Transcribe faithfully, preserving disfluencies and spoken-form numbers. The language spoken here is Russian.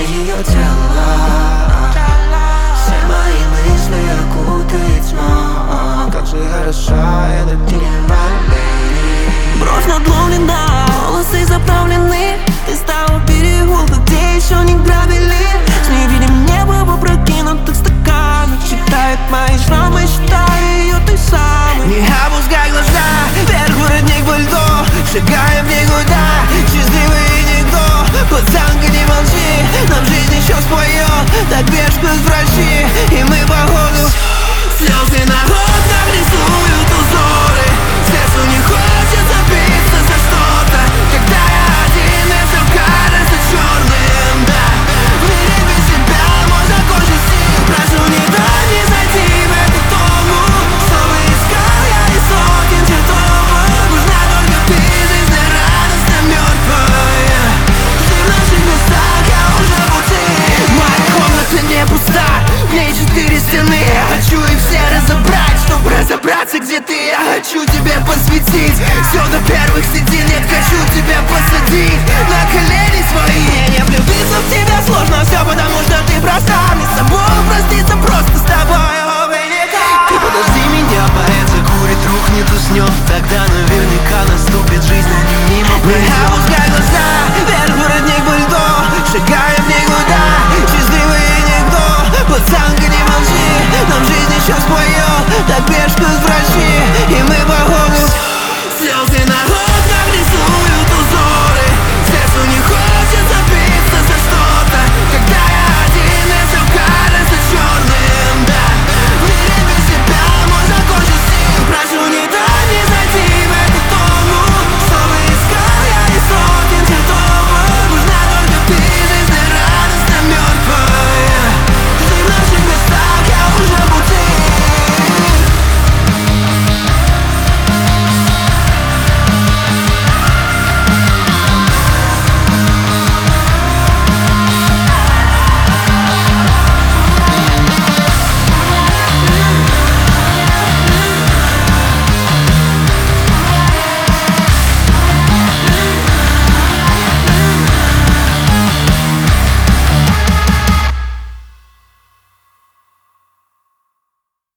ее тело. Все мои мысли окутает тьма. Как же хороша эта деревня. Бровь надломлена, волосы заправлены. Ты стала в переулках, где еще не грабили. С ней видим небо в опрокинутых стаканах. Считает мои шрамы, считаю ее той самой. Не опускай глаза, вверх воротник во льду. Шагаем в никуда, счастливый никто. Пацанка, не молчи, нам жизнь еще споет. Так бежкают врачи, и мы походу слезы на окнах рисуют узоры. Сердцу не хочется биться за что-то, когда я один, и все кажется черным, да. В мире без тебя мой закончен стих. Прошу, не дай мне зайти в эту тому, чтобы искал я из сотен чертов. Нужна только ты, жизнерадостно мертвая. Ты в наших местах, я уже в пути. Моя комната не пуста, в ней четыре стены. Я хочу их все разобрать, чтобы разобраться, где ты. Я хочу тебе посвятить все до первых седин. Нет, хочу тебя посадить на колени свои. Не влюбиться в тебя